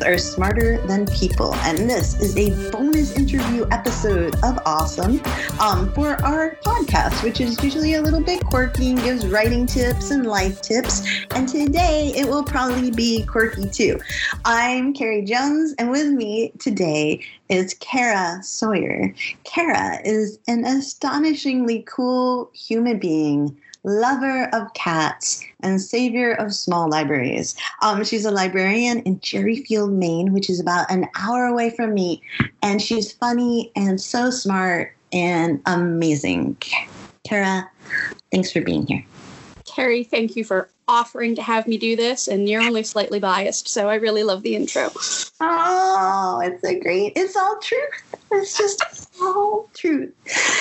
are smarter than people, and this is a bonus interview episode of Awesome for our podcast, which is usually a little bit quirky and gives writing tips and life tips, and today it will probably be quirky too. I'm Carrie Jones, and with me today is Kara Sawyer. Kara is an astonishingly cool human being, lover of cats, and savior of small libraries. She's a librarian in Cherryfield, Maine, which is about an hour away from me, and she's funny and so smart and amazing. Kara, thanks for being here. Carrie, thank you for offering to have me do this, and you're only slightly biased, so I really love the intro. Oh, it's all truth. It's just all truth.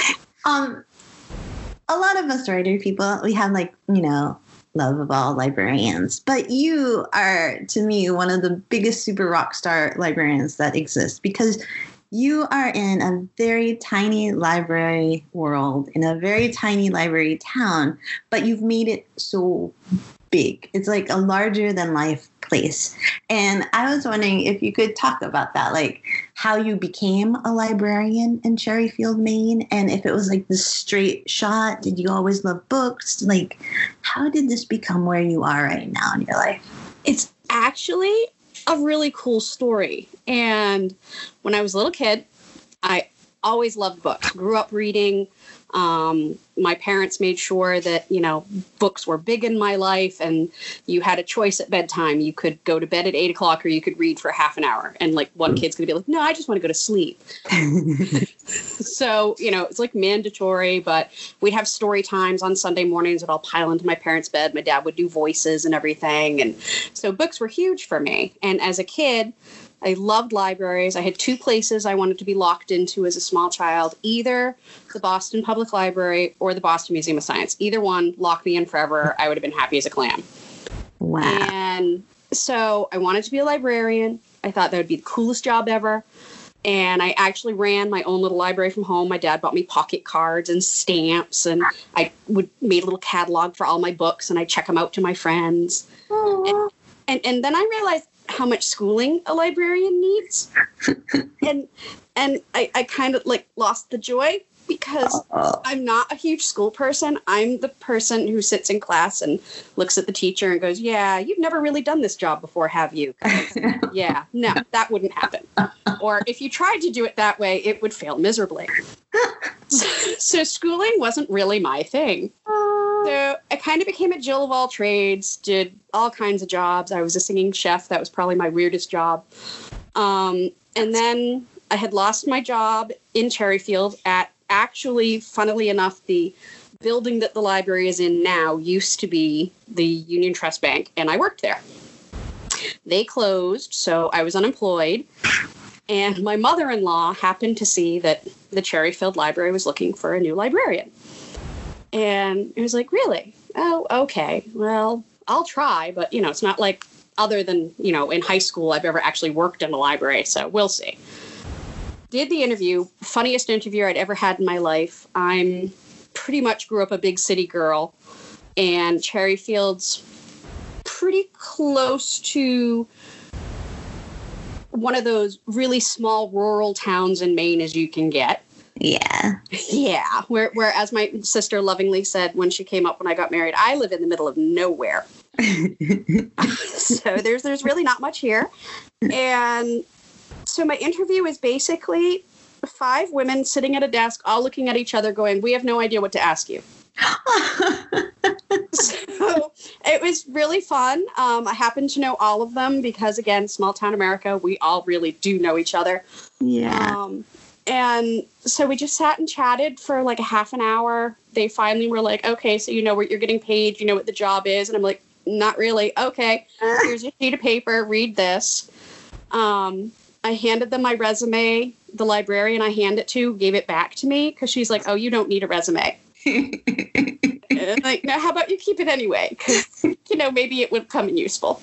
A lot of us writer people, we have love of all librarians, but you are, to me, one of the biggest super rock star librarians that exist, because you are in a very tiny library world, in a very tiny library town, but you've made it so big. It's like a larger than life place. And I was wondering if you could talk about that, like how you became a librarian in Cherryfield, Maine, and if it was like this straight shot. Did you always love books? Like, how did this become where you are right now in your life? It's actually a really cool story. And when I was a little kid, I always loved books. Grew up reading. My parents made sure that, books were big in my life, and you had a choice at bedtime. You could go to bed at 8 o'clock, or you could read for half an hour. And what kid's going to be like, no, I just want to go to sleep. So, it's like mandatory, but we'd have story times on Sunday mornings that I'll pile into my parents' bed. My dad would do voices and everything. And so books were huge for me. And as a kid, I loved libraries. I had two places I wanted to be locked into as a small child, either the Boston Public Library or the Boston Museum of Science. Either one, lock me in forever. I would have been happy as a clam. Wow. And so I wanted to be a librarian. I thought that would be the coolest job ever. And I actually ran my own little library from home. My dad bought me pocket cards and stamps, and I made a little catalog for all my books, and I check them out to my friends. And then I realized how much schooling a librarian needs. and I kind of lost the joy, because I'm not a huge school person. I'm the person who sits in class and looks at the teacher and goes, yeah, you've never really done this job before, have you? Yeah, no, that wouldn't happen. Or if you tried to do it that way, it would fail miserably. So schooling wasn't really my thing. So I kind of became a Jill of all trades, did all kinds of jobs. I was a singing chef. That was probably my weirdest job. And then I had lost my job in Cherryfield at, actually, funnily enough, the building that the library is in now used to be the Union Trust Bank, and I worked there. They closed, so I was unemployed. And my mother-in-law happened to see that the Cherryfield Library was looking for a new librarian. And it was like, really? Oh, okay. Well, I'll try. But, it's not like, other than, in high school, I've ever actually worked in a library. So we'll see. Did the interview. Funniest interview I'd ever had in my life. I'm pretty much grew up a big city girl. And Cherryfield's pretty close to one of those really small rural towns in Maine as you can get. Yeah. Yeah. Where, as my sister lovingly said when she came up when I got married, I live in the middle of nowhere. So there's really not much here. And so my interview is basically 5 women sitting at a desk, all looking at each other going, we have no idea what to ask you. So it was really fun. I happen to know all of them because, again, small town America, we all really do know each other. Yeah. And so we just sat and chatted for like a half an hour. They finally were like, okay, so you know what you're getting paid, you know what the job is. And I'm like, not really. Okay, here's a sheet of paper. Read this. I handed them my resume. The librarian I hand it to gave it back to me because she's like, oh, you don't need a resume. Like, no, how about you keep it anyway? Because, maybe it would come in useful.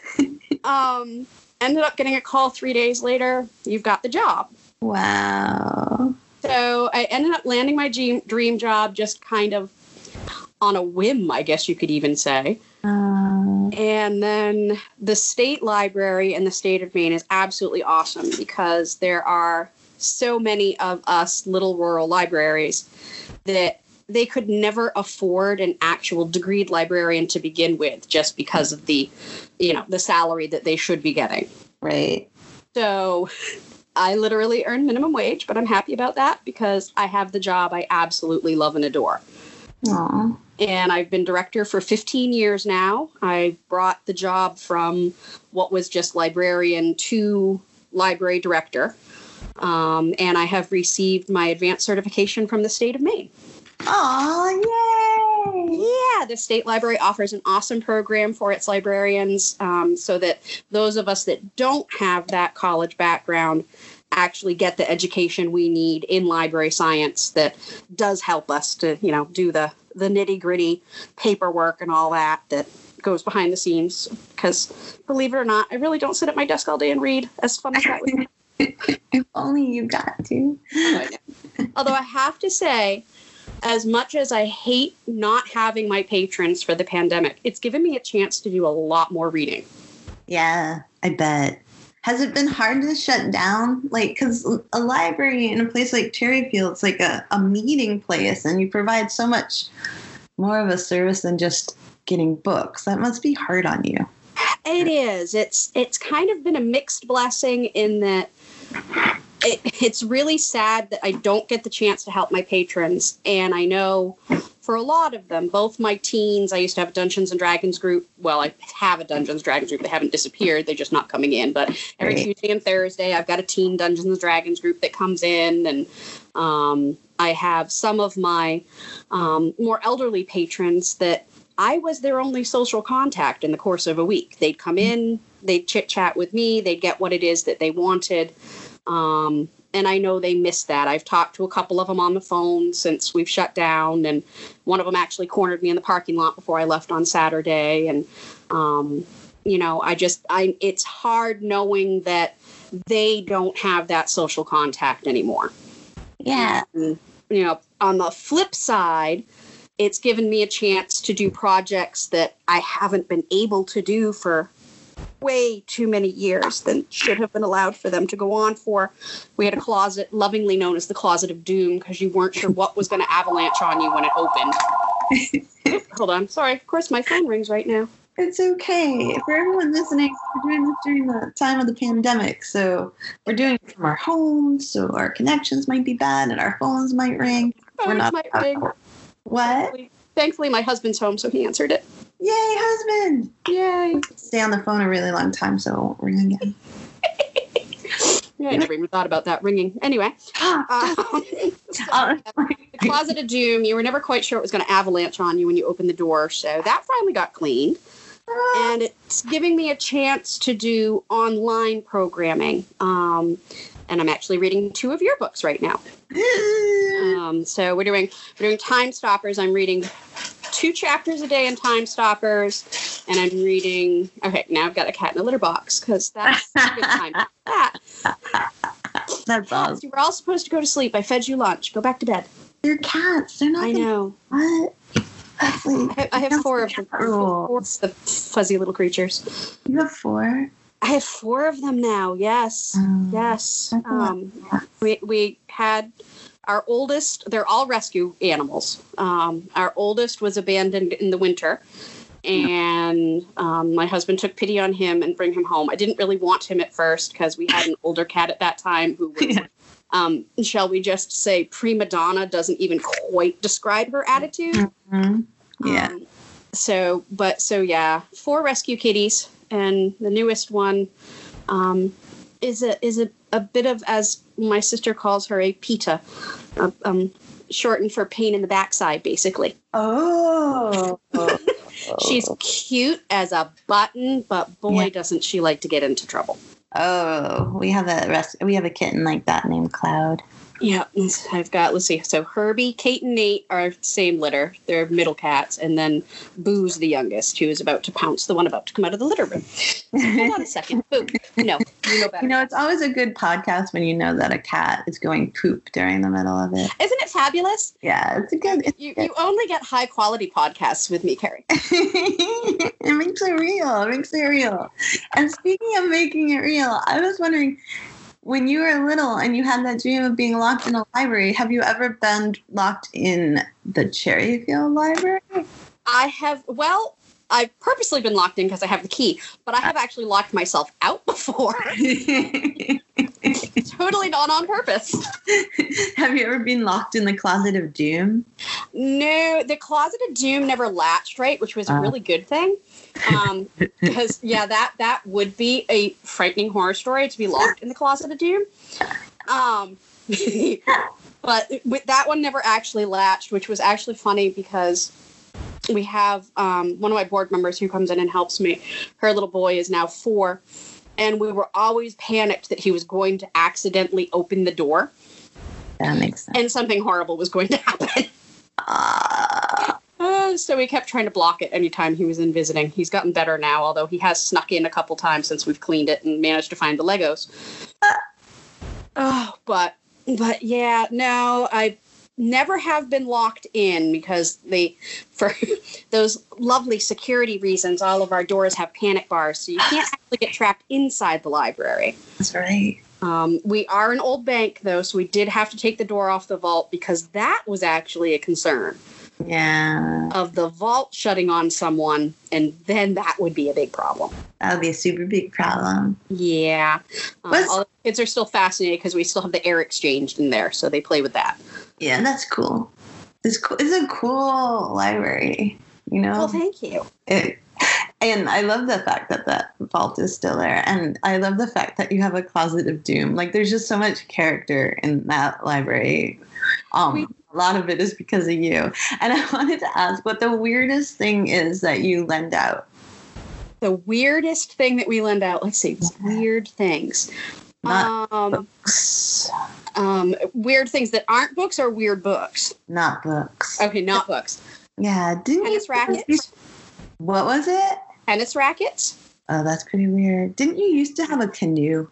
Ended up getting a call 3 days later. You've got the job. Wow. So I ended up landing my dream job just kind of on a whim, I guess you could even say. And And then the state library in the state of Maine is absolutely awesome because there are so many of us little rural libraries that they could never afford an actual degreed librarian to begin with just because of the salary that they should be getting. Right. So I literally earn minimum wage, but I'm happy about that because I have the job I absolutely love and adore. Aww. And I've been director for 15 years now. I brought the job from what was just librarian to library director. And I have received my advanced certification from the state of Maine. Oh, yay! Yeah, the state library offers an awesome program for its librarians so that those of us that don't have that college background actually get the education we need in library science that does help us to, do the nitty-gritty paperwork and all that goes behind the scenes. Because believe it or not, I really don't sit at my desk all day and read, as fun as that would be. If only you got to. Although I have to say, as much as I hate not having my patrons for the pandemic, it's given me a chance to do a lot more reading. Yeah, I bet. Has it been hard to shut down? Because a library in a place like Cherryfield, it's like a meeting place, and you provide so much more of a service than just getting books. That must be hard on you. It is. It's kind of been a mixed blessing in that it's really sad that I don't get the chance to help my patrons. And I know for a lot of them, both my teens, I used to have a Dungeons and Dragons group. Well, I have a Dungeons and Dragons group. They haven't disappeared. They're just not coming in. But every Tuesday and Thursday, I've got a teen Dungeons and Dragons group that comes in. And I have some of my more elderly patrons that I was their only social contact in the course of a week. They'd come in, they'd chit-chat with me, they'd get what it is that they wanted. And I know they miss that. I've talked to a couple of them on the phone since we've shut down, and one of them actually cornered me in the parking lot before I left on Saturday. And, it's hard knowing that they don't have that social contact anymore. Yeah. And, on the flip side, it's given me a chance to do projects that I haven't been able to do for way too many years than should have been allowed for them to go on for. We had a closet lovingly known as the Closet of Doom because you weren't sure what was going to avalanche on you when it opened. Hold on. Sorry. Of course, my phone rings right now. It's okay. For everyone listening, we're doing this during the time of the pandemic. So we're doing it from our homes, so our connections might be bad and our phones might ring. We're not. Might ring. What? Thankfully, my husband's home, so he answered it. Yay, husband! Yay! Stay on the phone a really long time, so it won't ring again. Yeah, I never even thought about that ringing. Anyway, the Closet of Doom, you were never quite sure it was going to avalanche on you when you opened the door, so that finally got cleaned. And it's giving me a chance to do online programming. And I'm actually reading 2 of your books right now. So we're doing Time Stoppers. I'm reading 2 chapters a day in Time Stoppers, and I'm reading. Okay, now I've got a cat in a litter box because that's a good time for that. That's awesome. You were all supposed to go to sleep. I fed you lunch. Go back to bed. They're cats. They're not. I know. What? I have 4 of them. 4 of the fuzzy little creatures. You have 4? I have 4 of them now. Yes. Yes. We had our oldest. They're all rescue animals. Our oldest was abandoned in the winter, and my husband took pity on him and bring him home. I didn't really want him at first because we had an older cat at that time who was, shall we just say, prima donna. Doesn't even quite describe her attitude. Mm-hmm. Yeah. So 4 rescue kitties. And the newest one is a bit of, as my sister calls her, a PETA, shortened for pain in the backside, basically. Oh. She's cute as a button, but boy, doesn't she like to get into trouble. Oh, we have a kitten like that named Cloud. Yeah, I've got, let's see. So Herbie, Kate, and Nate are same litter. They're middle cats. And then Boo's the youngest, who is about to pounce, the one about to come out of the litter room. Hold on a second. Boo. No, you know better. You know, it's always a good podcast when you know that a cat is going poop during the middle of it. Isn't it fabulous? Yeah, it's a good. You only get high quality podcasts with me, Carrie. It makes it real. It makes it real. And speaking of making it real, I was wondering, when you were little and you had that dream of being locked in a library, have you ever been locked in the Cherryfield Library? I have, well, I've purposely been locked in because I have the key, but I have actually locked myself out before. Totally not on purpose. Have you ever been locked in the Closet of Doom? No, the Closet of Doom never latched, right, which was a really good thing. Because, yeah, that would be a frightening horror story, to be locked in the Closet of Doom. But with that one never actually latched, which was actually funny because we have one of my board members who comes in and helps me. Her little boy is now 4. And we were always panicked that he was going to accidentally open the door. That makes sense. And something horrible was going to happen. So we kept trying to block it anytime he was in visiting. He's gotten better now, although he has snuck in a couple times since we've cleaned it and managed to find the Legos. But yeah, no, I never have been locked in because for those lovely security reasons, all of our doors have panic bars, so you can't actually get trapped inside the library. That's right. We are an old bank, though, so we did have to take the door off the vault because that was actually a concern. Yeah. Of the vault shutting on someone, and then that would be a big problem. That would be a super big problem. Yeah. All the kids are still fascinated because we still have the air exchanged in there, so they play with that. Yeah, that's cool. It's cool. It's a cool library, you know? Well, thank you. And I love the fact that that vault is still there. And I love the fact that you have a Closet of Doom. Like, there's just so much character in that library. A lot of it is because of you. And I wanted to ask what the weirdest thing is that you lend out. The weirdest thing that we lend out. Let's see. Weird things. Not books. Weird things that aren't books or weird books? Not books. Okay, not books. Yeah. Tennis rackets. What was it? Tennis rackets. Oh, that's pretty weird. Didn't you used to have a canoe?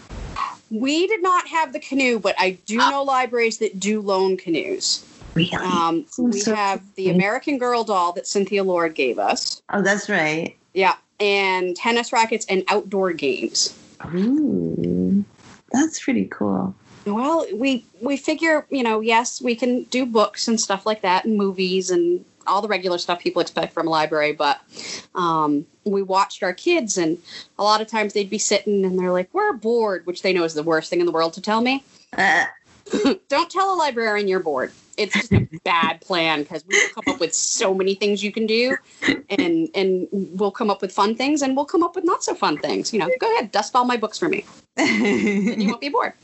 We did not have the canoe, but I do know libraries that do loan canoes. Really? We have the American Girl doll that Cynthia Lord gave us. Oh, that's right. Yeah, and tennis rackets and outdoor games. Ooh, that's pretty cool. Well, we figure, yes, we can do books and stuff like that and movies and all the regular stuff people expect from a library, but we watched our kids, and a lot of times they'd be sitting and they're like, we're bored, which they know is the worst thing in the world to tell me. Don't tell a librarian you're bored. It's just a bad plan because we will come up with so many things you can do, and we'll come up with fun things, and we'll come up with not so fun things. Go ahead, dust all my books for me. And you won't be bored.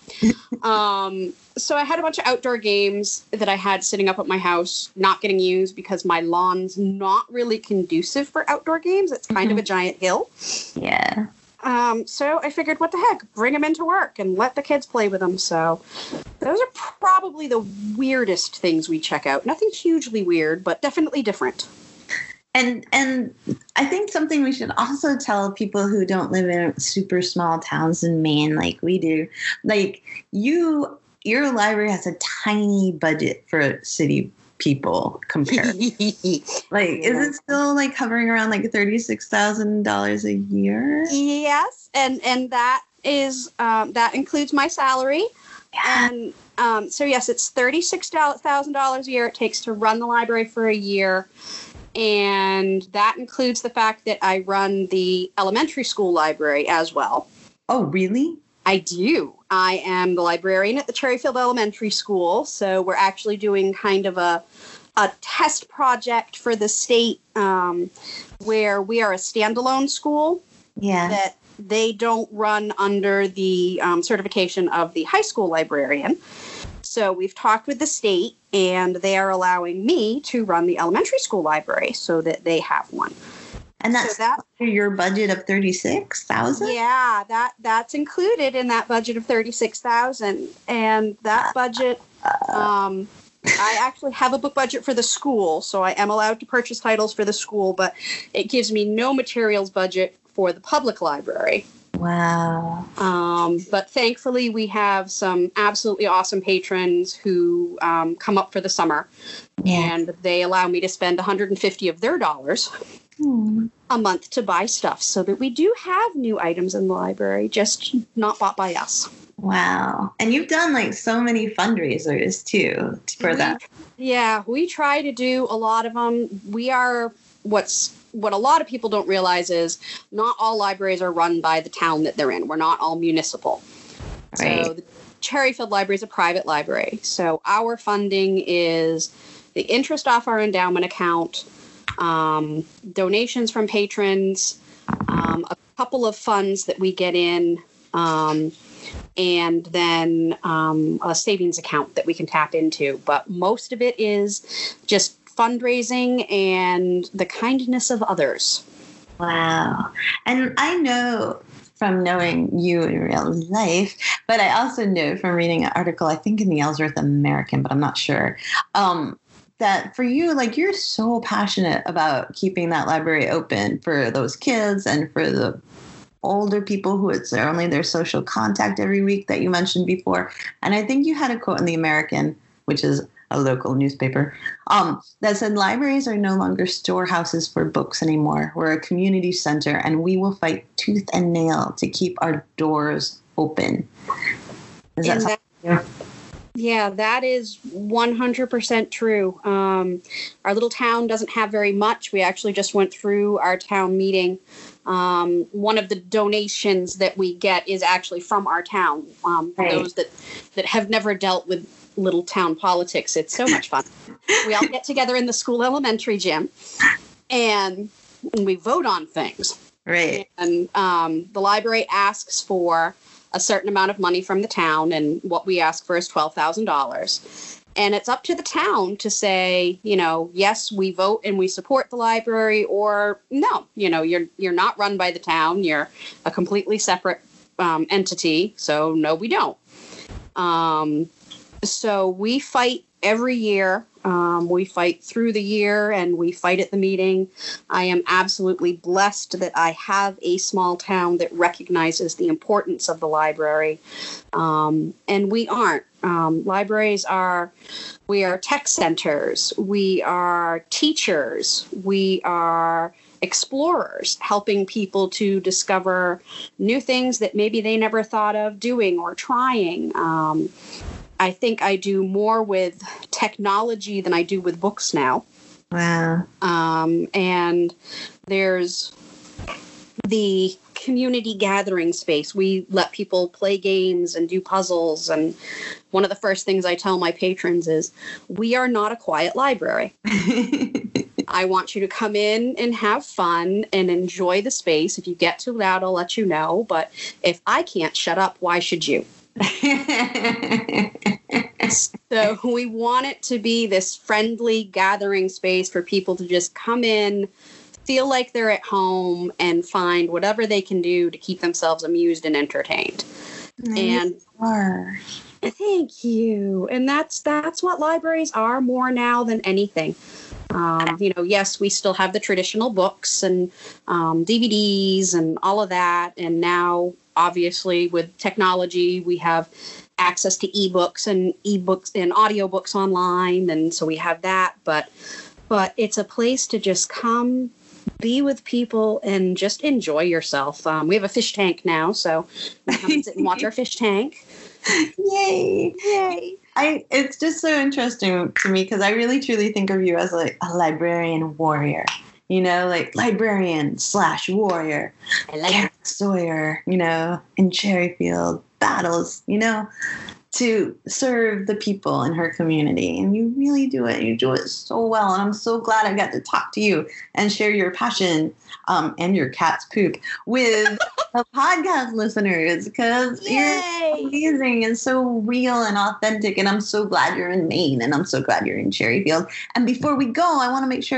So I had a bunch of outdoor games that I had sitting up at my house, not getting used because my lawn's not really conducive for outdoor games. It's kind of a giant hill. Yeah. So I figured, what the heck, bring them into work and let the kids play with them. So those are probably the weirdest things we check out. Nothing hugely weird, but definitely different. And I think something we should also tell people who don't live in super small towns in Maine like we do, like your library has a tiny budget for city people compared. Like, is it still like hovering around like $36,000 a year? Yes, and that is that includes my salary. Yeah. And so yes, it's $36,000 a year it takes to run the library for a year. And that includes the fact that I run the elementary school library as well. Oh, really? I do. I am the librarian at the Cherryfield Elementary School. So we're actually doing kind of a test project for the state where we are a standalone school. Yeah. That they don't run under the certification of the high school librarian. So we've talked with the state, and they are allowing me to run the elementary school library so that they have one. And that's So that, your budget of $36,000? yeah, that's included in that budget of $36,000. And that budget, I actually have a book budget for the school, so I am allowed to purchase titles for the school, but it gives me no materials budget for the public library. Wow. But thankfully, we have some absolutely awesome patrons who come up for the summer, and they allow me to spend $150 of their dollars a month to buy stuff, so that we do have new items in the library, just not bought by us. Wow. And you've done like so many fundraisers too for that. Yeah, we try to do a lot of them. We are what a lot of people don't realize is not all libraries are run by the town that they're in. We're not all municipal. Right. So the Cherryfield Library is a private library. So our funding is the interest off our endowment account, donations from patrons, a couple of funds that we get in, and then a savings account that we can tap into. But most of it is just fundraising and the kindness of others. Wow. And I know from knowing you in real life, but I also know from reading an article, I think in the Ellsworth American, but I'm not sure, that for you, like, you're so passionate about keeping that library open for those kids and for the older people who it's only their social contact every week that you mentioned before. And I think you had a quote in the American, which is a local newspaper, that said, libraries are no longer storehouses for books anymore. We're a community center, and we will fight tooth and nail to keep our doors open. Does that sound familiar? Yeah, that is 100% true. Our little town doesn't have very much. We actually just went through our town meeting. One of the donations that we get is actually from our town. For those that have never dealt with little town politics, it's so much fun. We all get together in the school elementary gym, and we vote on things. Right. And the library asks for a certain amount of money from the town, and what we ask for is $12,000. And it's up to the town to say, yes, we vote and we support the library, or no, you're not run by the town. You're a completely separate entity. So no, we don't. So we fight every year. We fight through the year, and we fight at the meeting. I am absolutely blessed that I have a small town that recognizes the importance of the library. And we aren't. Libraries we are tech centers. We are teachers. We are explorers, helping people to discover new things that maybe they never thought of doing or trying. I think I do more with technology than I do with books now. Wow. And there's the community gathering space. We let people play games and do puzzles. And one of the first things I tell my patrons is, we are not a quiet library. I want you to come in and have fun and enjoy the space. If you get too loud, I'll let you know. But if I can't shut up, why should you? So we want it to be this friendly gathering space for people to just come in, feel like they're at home, and find whatever they can do to keep themselves amused and entertained. And thank you. And that's what libraries are more now than anything. Yes, we still have the traditional books and DVDs and all of that. And now, obviously, with technology, we have access to ebooks and audiobooks online. And so we have that. But it's a place to just come, be with people, and just enjoy yourself. We have a fish tank now, so we come and sit and watch our fish tank. Yay! Yay! It's just so interesting to me because I really truly think of you as like a librarian warrior, like librarian/warrior. I like Garrett Sawyer, in Cherryfield battles, to serve the people in her community. And you really do it. You do it so well. And I'm so glad I got to talk to you and share your passion and your cat's poop with the podcast listeners, because you're amazing and so real and authentic. And I'm so glad you're in Maine, and I'm so glad you're in Cherryfield. And before we go, I want to make sure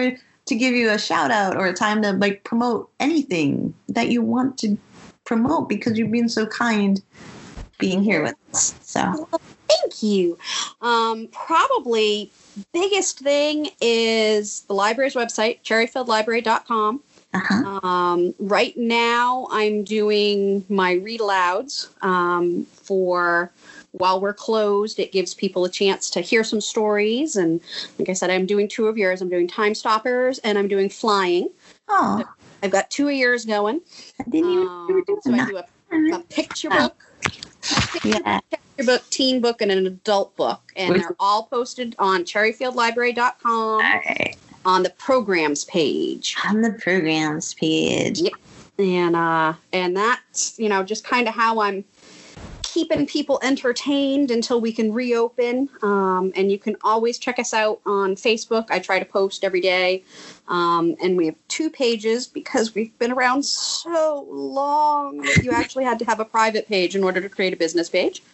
to give you a shout out or a time to like promote anything that you want to promote, because you've been so kind being here with us. So thank you. Probably biggest thing is the library's website, cherryfieldlibrary.com. Right now I'm doing my read alouds for while we're closed. It gives people a chance to hear some stories. And like I said, I'm doing 2 of yours. I'm doing Time Stoppers and I'm doing Flying. Oh, I've got 2 of yours going. I didn't even know you were doing so that. I do a picture book, Yeah. picture book, teen book, and an adult book. And Which- they're all posted on cherryfieldlibrary.com All right. on the programs page. On the programs page. Yep. And that's, just kind of how I'm keeping people entertained until we can reopen. And you can always check us out on Facebook. I try to post every day. And we have 2 pages because we've been around so long that you actually had to have a private page in order to create a business page.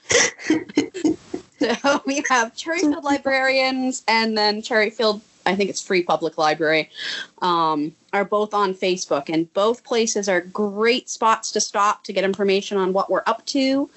So we have Cherryfield Librarians and then Cherryfield, I think it's Free Public Library, are both on Facebook. And both places are great spots to stop to get information on what we're up to.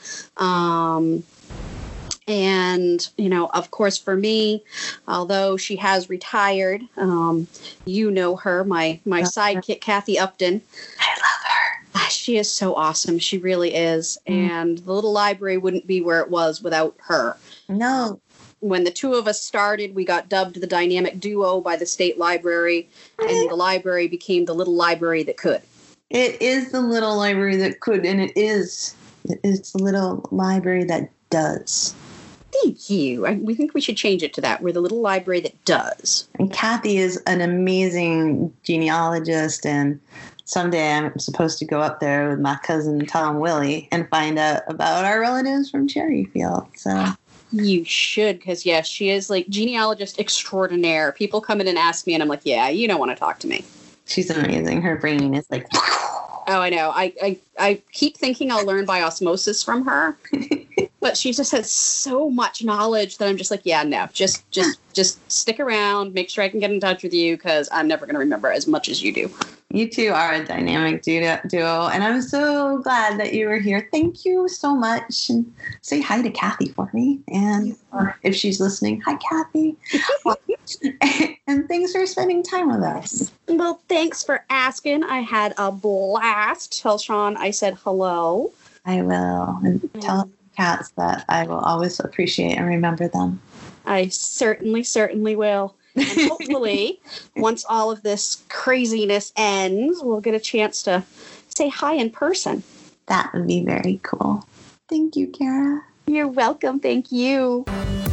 And, of course, for me, although she has retired, you know her, my sidekick, Kathy Upton. I love her. She is so awesome. She really is. And the little library wouldn't be where it was without her. No. When the 2 of us started, we got dubbed the dynamic duo by the state library, and the library became the little library that could. It is the little library that could, and it's the little library that does. Thank you. We think we should change it to that. We're the little library that does. And Kathy is an amazing genealogist, and someday I'm supposed to go up there with my cousin Tom Willie and find out about our relatives from Cherryfield. So you should, because yes, she is like genealogist extraordinaire. People come in and ask me, and I'm like, yeah, you don't want to talk to me. she's amazing. Her brain is like. Oh, I know. I keep thinking I'll learn by osmosis from her, but she just has so much knowledge that I'm just like, yeah, no, just stick around, make sure I can get in touch with you, because I'm never going to remember as much as you do. You two are a dynamic duo, and I'm so glad that you were here. Thank you so much. And say hi to Kathy for me. And if she's listening, hi, Kathy. And thanks for spending time with us. Well, thanks for asking. I had a blast. Tell Sean I said hello. I will. And tell cats that I will always appreciate and remember them. I certainly will. And hopefully, once all of this craziness ends, we'll get a chance to say hi in person. That would be very cool. Thank you, Kara. You're welcome. Thank you.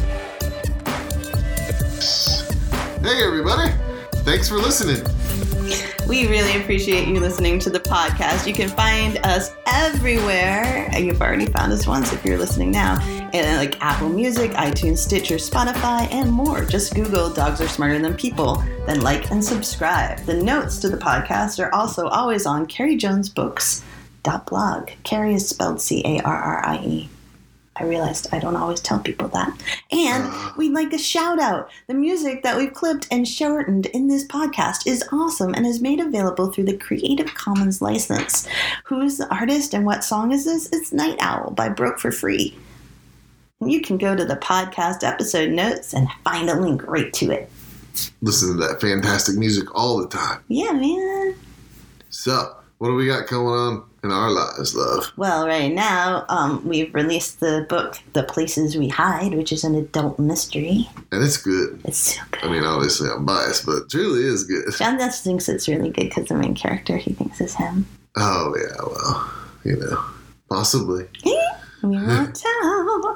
Hey, everybody. Thanks for listening. We really appreciate you listening to the podcast. You can find us everywhere. You've already found us once if you're listening now. And like Apple Music, iTunes, Stitcher, Spotify, and more. Just Google Dogs Are Smarter Than People. Then like and subscribe. The notes to the podcast are also always on carriejonesbooks.blog. Carrie is spelled C-A-R-R-I-E. I realized I don't always tell people that. And we'd like a shout out. The music that we've clipped and shortened in this podcast is awesome and is made available through the Creative Commons license. Who's the artist and what song is this? It's Night Owl by Broke for Free. You can go to the podcast episode notes and find a link right to it. Listen to that fantastic music all the time. Yeah, man. So, what do we got going on in our lives, love? Well, right now, we've released the book, The Places We Hide, which is an adult mystery. And it's good. It's so good. I mean, obviously I'm biased, but it truly is good. John just thinks it's really good because the main character he thinks is him. Oh, yeah, well, possibly. We won't tell.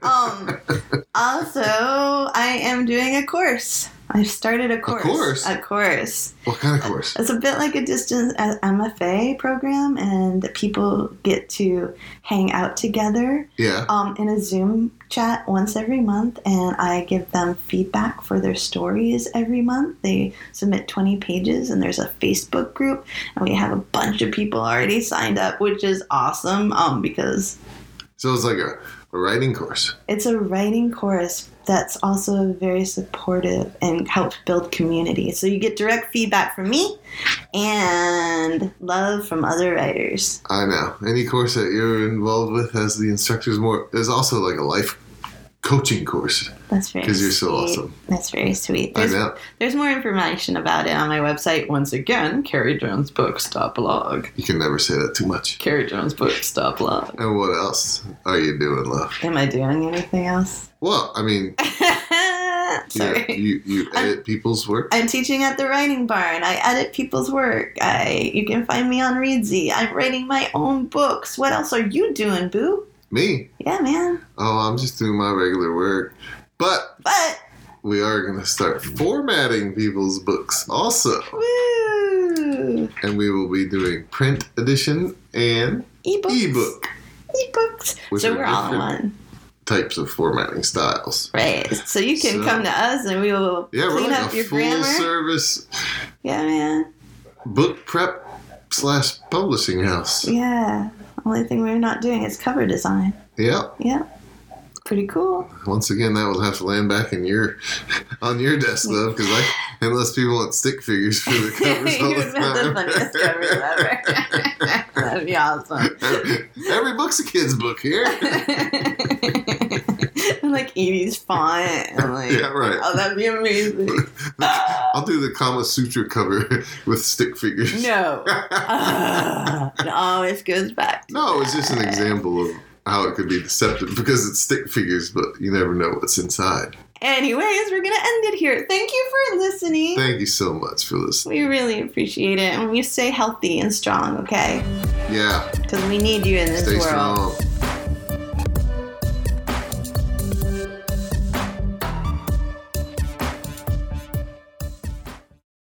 Also, I am doing a course. I've started a course. A course? What kind of course? It's a bit like a distance MFA program, and people get to hang out together in a Zoom chat once every month, and I give them feedback for their stories every month. They submit 20 pages, and there's a Facebook group, and we have a bunch of people already signed up, which is awesome because... So it's like a writing course. It's a writing course that's also very supportive and helps build community. So you get direct feedback from me and love from other writers. I know. Any course that you're involved with has the instructors more. There's also like a life coaching course. That's very because you're so sweet. Awesome. That's very sweet. I know. There's more information about it on my website. Once again, CarrieJonesBooks.blog. You can never say that too much. CarrieJonesBooks.blog. And what else are you doing, love? Am I doing anything else? Well, I mean, Sorry. you edit people's work. I'm teaching at the Writing Barn. I edit people's work. You can find me on Readsy. I'm writing my own books. What else are you doing, Boo? Me? Yeah, man. Oh, I'm just doing my regular work. But we are going to start formatting people's books also. Woo! And we will be doing print edition and Ebooks. Which So are we're all in different one. types of formatting styles. Right. So you can come to us and we will clean up your grammar. Full service Yeah, man. book prep / publishing house. Yeah. Only thing we're not doing is cover design. Yeah. Yeah. Pretty cool. Once again, that will have to land back on your desk, though, because unless people want stick figures for the covers all the You're the funniest covers ever. That'd be awesome. Every book's a kid's book here. Like 80s font. And like, Yeah, right. Oh, that'd be amazing. I'll do the Kama Sutra cover with stick figures. No. It always goes back to No, it's just an example of how it could be deceptive because it's stick figures, but you never know what's inside. Anyways, we're going to end it here. Thank you for listening. Thank you so much for listening. We really appreciate it. And you stay healthy and strong, okay? Yeah. Because we need you in this Stay world. strong.